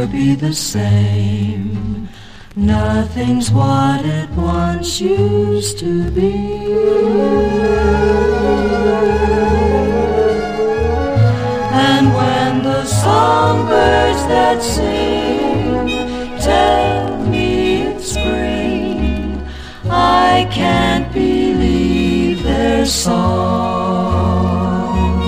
be the same. Nothing's what it once used to be. And when the songbirds that sing tell me it's spring, I can't believe their song.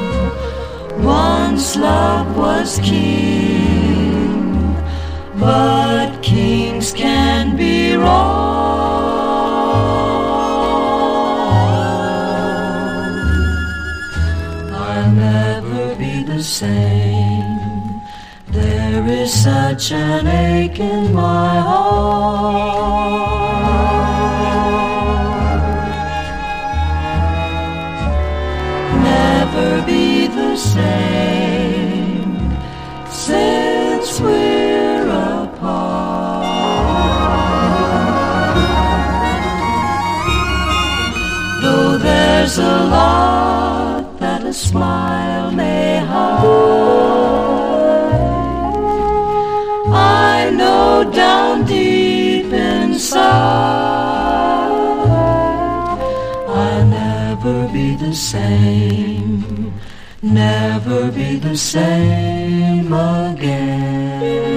Once love was king, but kings can be wrong. I'll never be the same. There is such an ache in my heart. Never be the same since we're apart. Though there's a lot that a smile may hide, I know down deep inside I'll never be the same, never be the same again.